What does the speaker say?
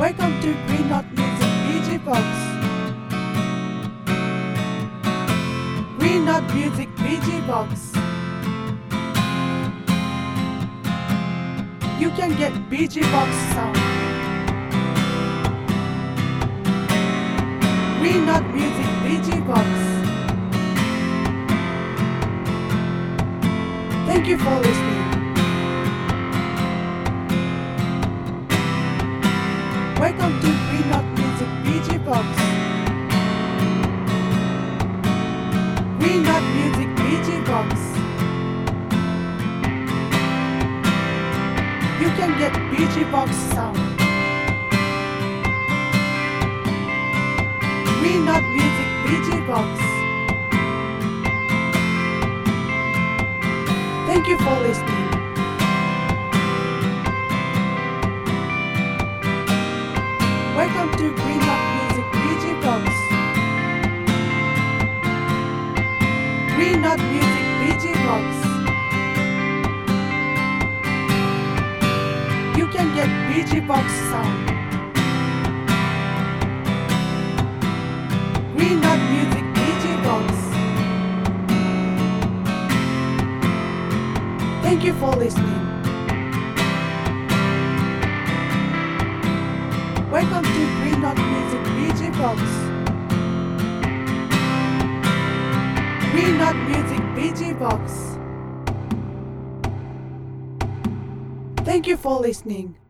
Welcome to Green Knot Music BG Box. Green Knot Music BG Box. You can get BG Box sound. Green Knot Music BG Box. Thank you for listening. Welcome to Green Knot Music BG Box. Green Knot Music BG Box. You can get BG Box sound. Green Knot Music BG Box. Thank you for listening. Welcome to Green Knot Music BG Box. Green Knot Music BG Box. You can get BG Box sound. Green Knot Music BG Box. Thank you for listening. Welcome to Green Knot Music BG Box. Green Knot Music BG Box. Thank you for listening.